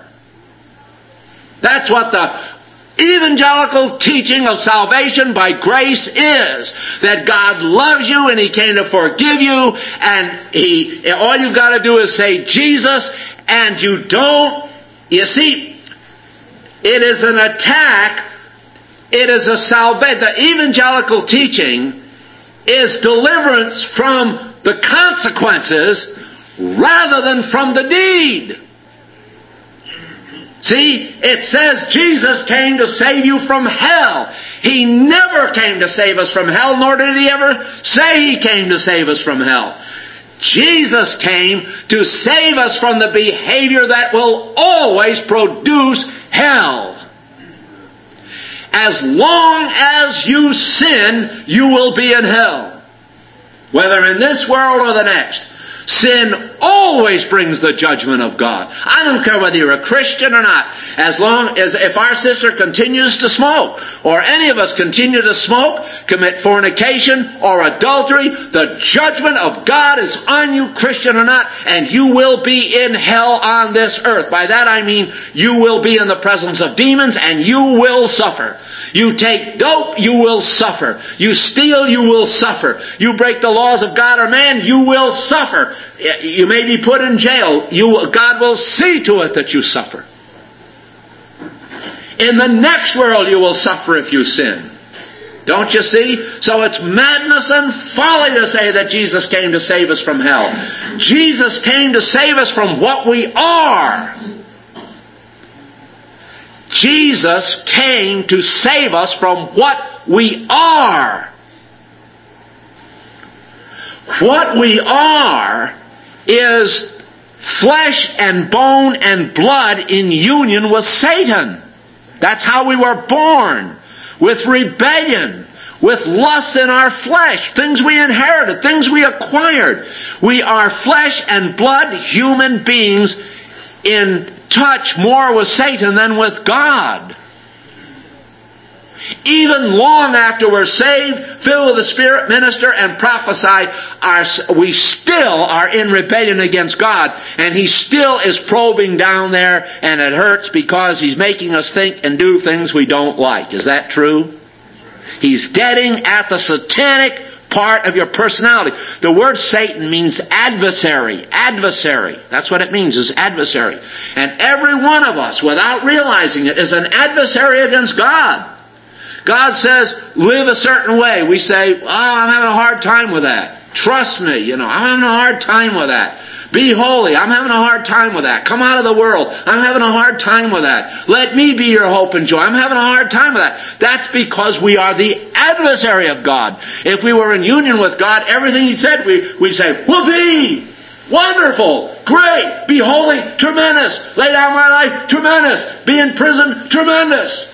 That's what the evangelical teaching of salvation by grace is. That God loves you and He came to forgive you, and He, all you've got to do is say Jesus, and you don't. You see, it is an attack. It is a salvation. The evangelical teaching is deliverance from the consequences rather than from the deed. See, it says Jesus came to save you from hell. He never came to save us from hell, nor did He ever say He came to save us from hell. Jesus came to save us from the behavior that will always produce hell. As long as you sin, you will be in hell. Whether in this world or the next. Sin always brings the judgment of God. I don't care whether you're a Christian or not. As long as if our sister continues to smoke, or any of us continue to smoke, commit fornication or adultery, the judgment of God is on you, Christian or not, and you will be in hell on this earth. By that I mean you will be in the presence of demons and you will suffer. You take dope, you will suffer. You steal, you will suffer. You break the laws of God or man, you will suffer. You may be put in jail. You, God will see to it that you suffer. In the next world you will suffer if you sin. Don't you see? So it's madness and folly to say that Jesus came to save us from hell. Jesus came to save us from what we are. Jesus came to save us from what we are. What we are is flesh and bone and blood in union with Satan. That's how we were born. With rebellion, with lusts in our flesh, things we inherited, things we acquired. We are flesh and blood human beings in touch more with Satan than with God. Even long after we're saved, filled with the Spirit, minister, and prophesy, our, we still are in rebellion against God. And He still is probing down there, and it hurts because He's making us think and do things we don't like. Is that true? He's getting at the satanic part of your personality. The word Satan means adversary. Adversary. That's what it means, is adversary. And every one of us, without realizing it, is an adversary against God. God says, live a certain way. We say, oh, I'm having a hard time with that. Trust me, you know, I'm having a hard time with that. Be holy. I'm having a hard time with that. Come out of the world. I'm having a hard time with that. Let me be your hope and joy. I'm having a hard time with that. That's because we are the adversary of God. If we were in union with God, everything He said, we, we'd say, whoopee! Wonderful! Great! Be holy! Tremendous! Lay down my life! Tremendous! Be in prison! Tremendous!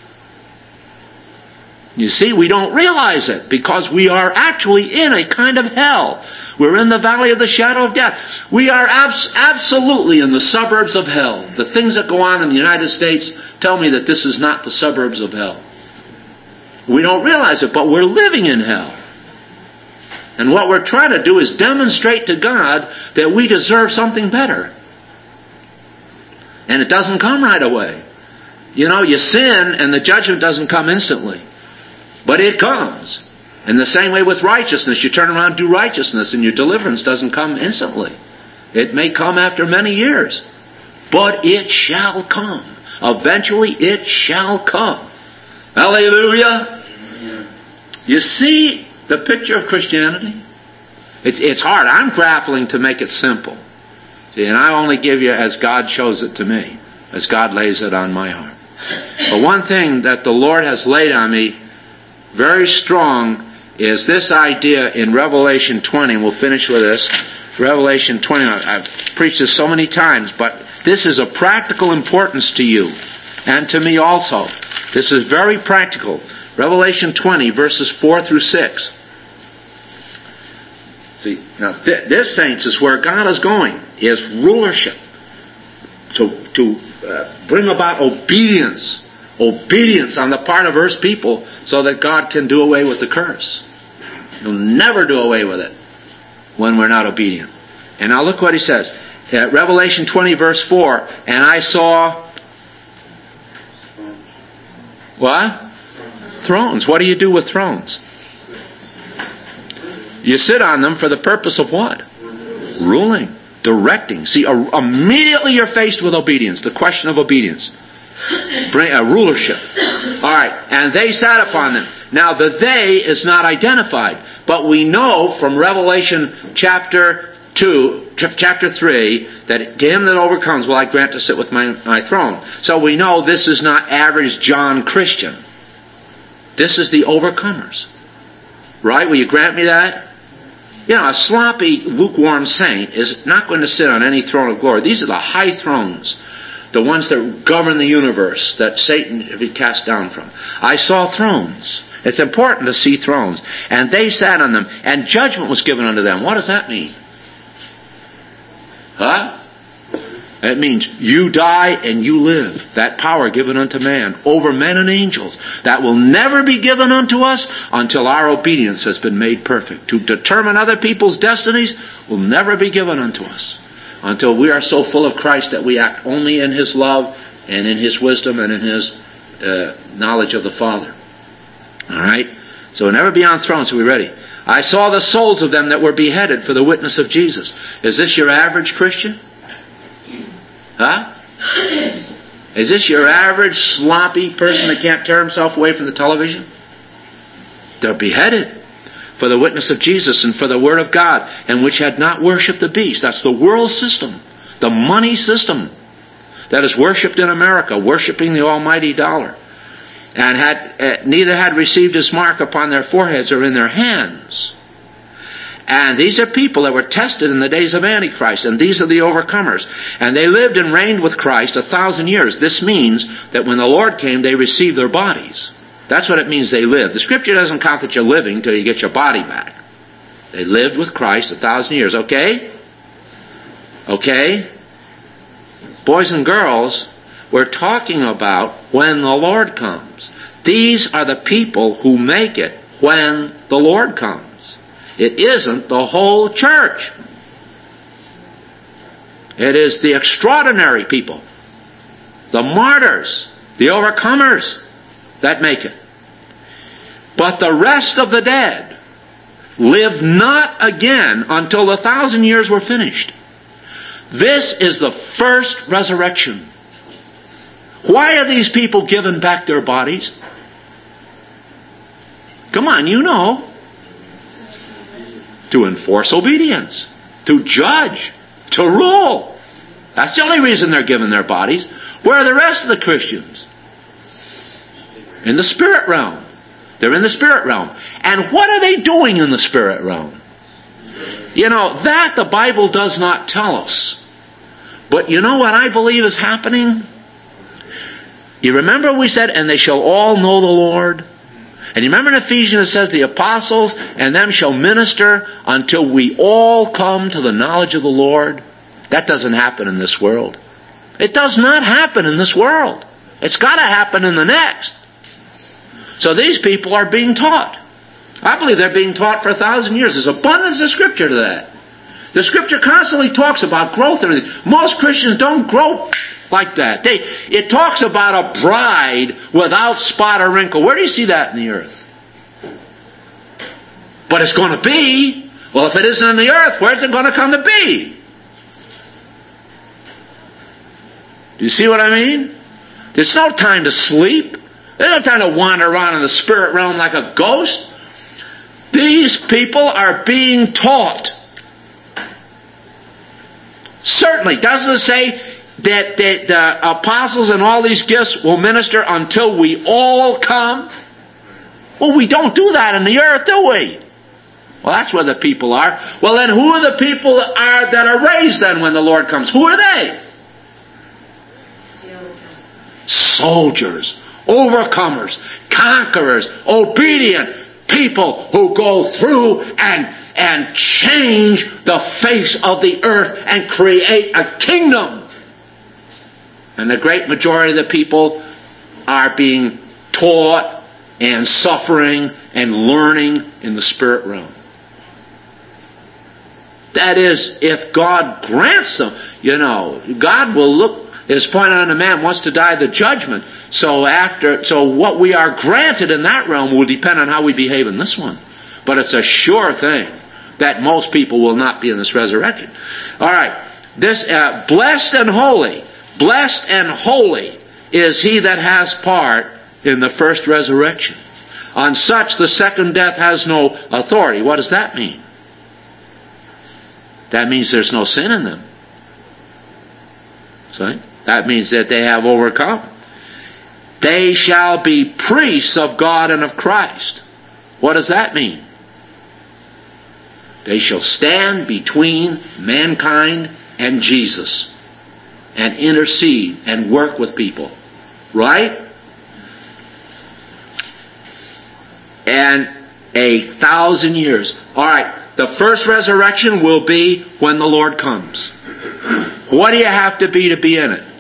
You see, we don't realize it because we are actually in a kind of hell. We're in the valley of the shadow of death. We are abs- absolutely in the suburbs of hell. The things that go on in the United States tell me that this is not the suburbs of hell. We don't realize it, but we're living in hell. And what we're trying to do is demonstrate to God that we deserve something better. And it doesn't come right away. You know, you sin and the judgment doesn't come instantly. But it comes. In the same way with righteousness, you turn around and do righteousness and your deliverance doesn't come instantly. It may come after many years. But it shall come. Eventually it shall come. Hallelujah. You see the picture of Christianity? It's, it's hard. I'm grappling to make it simple. See, and I only give you as God shows it to me. As God lays it on my heart. But one thing that the Lord has laid on me very strong is this idea in Revelation twenty. We'll finish with this. Revelation twenty. I've preached this so many times, but this is of practical importance to you and to me also. This is very practical. Revelation twenty, verses four through six. See, now th- this, saints, is where God is going, is rulership. To, to uh, bring about obedience. Obedience on the part of Earth's people so that God can do away with the curse. He'll never do away with it when we're not obedient. And now look what He says. Uh, Revelation twenty, verse four. And I saw... What? Thrones. What do you do with thrones? You sit on them for the purpose of what? Ruling. Directing. See, uh, immediately you're faced with obedience. The question of obedience. Bring a rulership. Alright, and they sat upon them. Now the they is not identified, but we know from Revelation chapter two, chapter three, that to him that overcomes will I grant to sit with my, my throne. So we know this is not average John Christian. This is the overcomers. Right? Will you grant me that? You know, a sloppy, lukewarm saint is not going to sit on any throne of glory. These are the high thrones. The ones that govern the universe, that Satan will be cast down from. I saw thrones. It's important to see thrones. And they sat on them, and judgment was given unto them. What does that mean? Huh? It means you die and you live. That power given unto man over men and angels. That will never be given unto us until our obedience has been made perfect. To determine other people's destinies will never be given unto us until we are so full of Christ that we act only in His love and in His wisdom and in His uh, knowledge of the Father. All right? So we'll never be on thrones. So we're ready. I saw the souls of them that were beheaded for the witness of Jesus. Is this your average Christian? Huh? Is this your average sloppy person that can't tear himself away from the television? They're beheaded for the witness of Jesus and for the Word of God, and which had not worshipped the beast. That's the world system, the money system that is worshipped in America, worshipping the almighty dollar, and had uh, neither had received His mark upon their foreheads or in their hands. And these are people that were tested in the days of Antichrist, and these are the overcomers. And they lived and reigned with Christ a thousand years. This means that when the Lord came, they received their bodies. That's what it means they lived. The Scripture doesn't count that you're living till you get your body back. They lived with Christ a thousand years. Okay? Okay? Boys and girls, we're talking about when the Lord comes. These are the people who make it when the Lord comes. It isn't the whole church. It is the extraordinary people, the martyrs, the overcomers that make it. But the rest of the dead live not again until the thousand years were finished. This is the first resurrection. Why are these people given back their bodies? Come on, you know. To enforce obedience, to judge, to rule. That's the only reason they're given their bodies. Where are the rest of the Christians? In the spirit realm. They're in the spirit realm. And what are they doing in the spirit realm? You know, that the Bible does not tell us. But you know what I believe is happening? You remember we said, and they shall all know the Lord? And you remember in Ephesians it says, the apostles and them shall minister until we all come to the knowledge of the Lord. That doesn't happen in this world. It does not happen in this world. It's got to happen in the next. So these people are being taught. I believe they're being taught for a thousand years. There's abundance of Scripture to that. The Scripture constantly talks about growth and everything. Most Christians don't grow like that. They, it talks about a bride without spot or wrinkle. Where do you see that in the earth? But it's going to be. Well, if it isn't in the earth, where's it going to come to be? Do you see what I mean? There's no time to sleep. There's no time to wander around in the spirit realm like a ghost. These people are being taught. Certainly, doesn't it say that the, the apostles and all these gifts will minister until we all come? Well, we don't do that in the earth, do we? Well, that's where the people are. Well, then who are the people that are, that are raised then when the Lord comes? Who are they? Soldiers, overcomers, conquerors, obedient people who go through and and change the face of the earth and create a kingdom. And the great majority of the people are being taught and suffering and learning in the spirit realm. That is, if God grants them, you know, God will look, his point on a man wants to die the judgment. So after, so what we are granted in that realm will depend on how we behave in this one. But it's a sure thing that most people will not be in this resurrection. All right, this uh, blessed and holy, blessed and holy is he that has part in the first resurrection. On such the second death has no authority. What does that mean? That means there's no sin in them. See? That means that they have overcome. They shall be priests of God and of Christ. What does that mean? They shall stand between mankind and Jesus and intercede and work with people. Right? And a thousand years. All right. The first resurrection will be when the Lord comes. What do you have to be to be in it?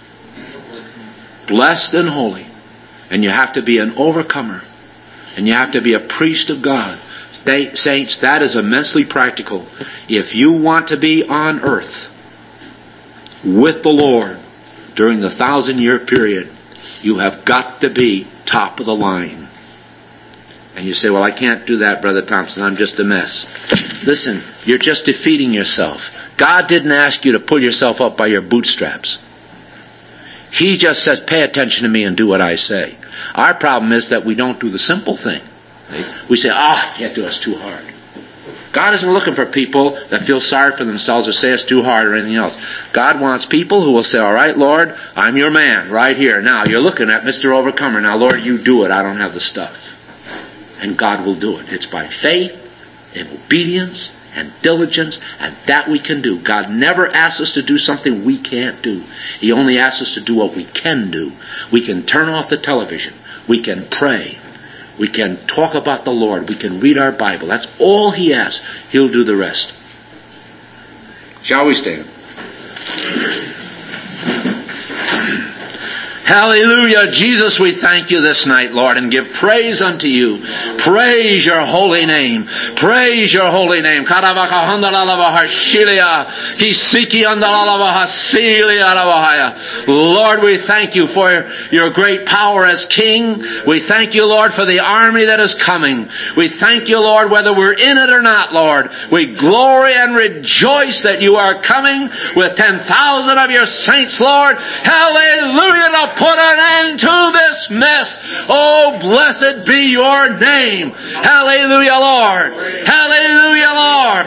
Blessed and holy. And you have to be an overcomer. And you have to be a priest of God. Saints, that is immensely practical. If you want to be on earth with the Lord during the thousand year period, you have got to be top of the line. And you say, well, I can't do that, Brother Thompson. I'm just a mess. Listen, you're just defeating yourself. God didn't ask you to pull yourself up by your bootstraps. He just says, pay attention to me and do what I say. Our problem is that we don't do the simple thing. We say, ah, oh, can't do us too hard. God isn't looking for people that feel sorry for themselves or say it's too hard or anything else. God wants people who will say, all right, Lord, I'm your man right here. Now, you're looking at Mister Overcomer. Now, Lord, you do it. I don't have the stuff. And God will do it. It's by faith and obedience and diligence, and that we can do. God never asks us to do something we can't do. He only asks us to do what we can do. We can turn off the television. We can pray. We can talk about the Lord. We can read our Bible. That's all He asks. He'll do the rest. Shall we stand? Hallelujah. Jesus, we thank you this night, Lord, and give praise unto you. Praise your holy name. Praise your holy name. Lord, we thank you for your great power as King. We thank you, Lord, for the army that is coming. We thank you, Lord, whether we're in it or not, Lord. We glory and rejoice that you are coming with ten thousand of your saints, Lord. Hallelujah. Put an end to this mess. Oh, blessed be your name. Hallelujah, Lord. Hallelujah, Lord.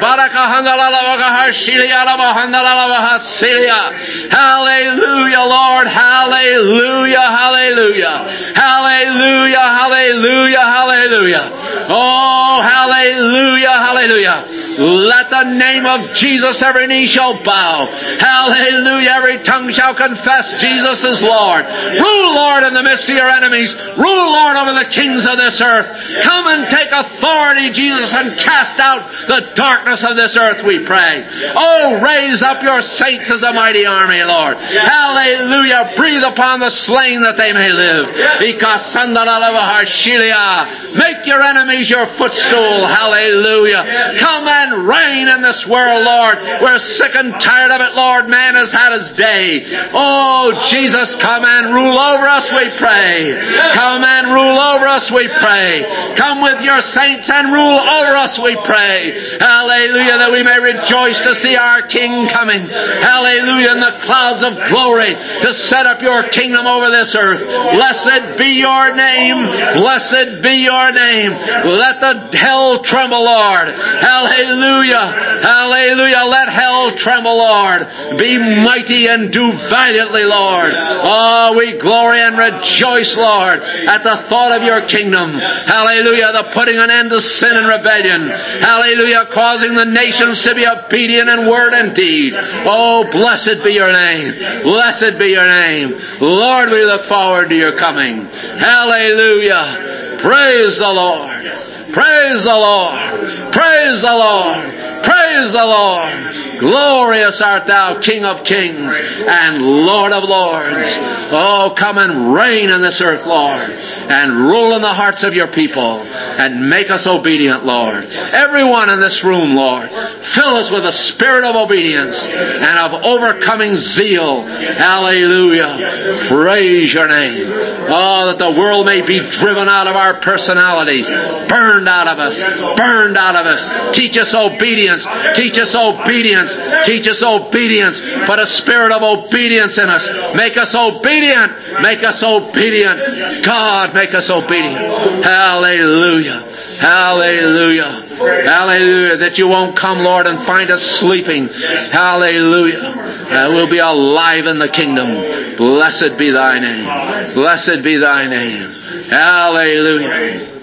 Hallelujah, Lord. Hallelujah, hallelujah. Hallelujah, hallelujah, hallelujah. Oh, hallelujah, hallelujah. Let the name of Jesus every knee shall bow. Hallelujah, every tongue shall confess Jesus is Lord. Rule, Lord, in the midst of your enemies. Rule, Lord, over the kings of this earth. Come and take authority, Jesus, and cast out the darkness of this earth, we pray. Oh, raise up your saints as a mighty army, Lord. Hallelujah. Breathe upon the slain that they may live. Make your enemies your footstool. Hallelujah. Come and reign in this world, Lord. We're sick and tired of it, Lord. Man has had his day. Oh, Jesus, come and rule over us, we pray. Come and rule over us, we pray. Come with your saints and rule over us, we pray. Hallelujah, that we may rejoice to see our King coming. Hallelujah, in the clouds of glory to set up your kingdom over this earth. Blessed be your name. Blessed be your name. Let the hell tremble, Lord. Hallelujah. Hallelujah. Let hell tremble, Lord. Be mighty and do valiantly, Lord. Oh, we glory and rejoice, Lord, at the thought of your kingdom. Hallelujah. The putting an end to sin and rebellion. Hallelujah. Causing the nations to be obedient in word and deed. Oh, blessed be your name. Blessed be your name. Lord, we look forward to your coming. Hallelujah. Praise the Lord. Praise the Lord. Praise the Lord. Praise the Lord. Glorious art thou, King of kings and Lord of lords. Oh, come and reign in this earth, Lord, and rule in the hearts of your people, and make us obedient, Lord. Everyone in this room, Lord, fill us with a spirit of obedience and of overcoming zeal. Hallelujah. Praise your name. Oh, that the world may be driven out of our personalities, burned out of us, burned out of us. Teach us obedience. Teach us obedience. Teach us obedience. Put a spirit of obedience in us. Make us obedient. Make us obedient. God, make us obedient. Hallelujah. Hallelujah. Hallelujah. That you won't come, Lord, and find us sleeping. Hallelujah. That we'll be alive in the kingdom. Blessed be thy name. Blessed be thy name. Hallelujah.